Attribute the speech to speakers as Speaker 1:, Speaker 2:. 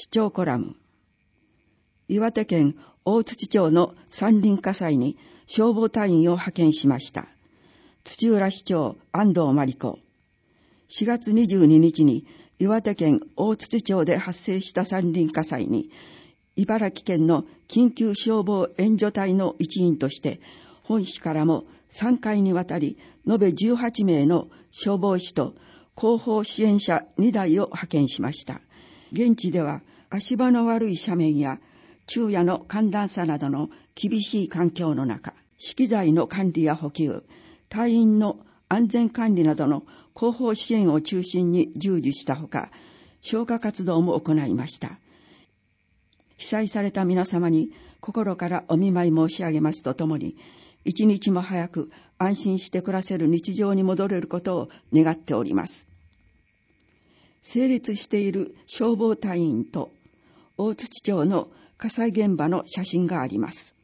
Speaker 1: 市長コラム。岩手県大槌町の山林火災に消防隊員を派遣しました。土浦市長安藤真理子。4月22日に岩手県大槌町で発生した山林火災に、茨城県の緊急消防援助隊の一員として、本市からも3回にわたり、延べ18名の消防士と後方支援車2台を派遣しました。現地では足場の悪い斜面や昼夜の寒暖差などの厳しい環境の中、資機材の管理や補給、隊員の安全管理などの後方支援を中心に従事したほか、消火活動も行いました。被災された皆様に心からお見舞い申し上げますとともに、一日も早く安心して暮らせる日常に戻れることを願っております。成立している消防隊員と大槌町の火災現場の写真があります。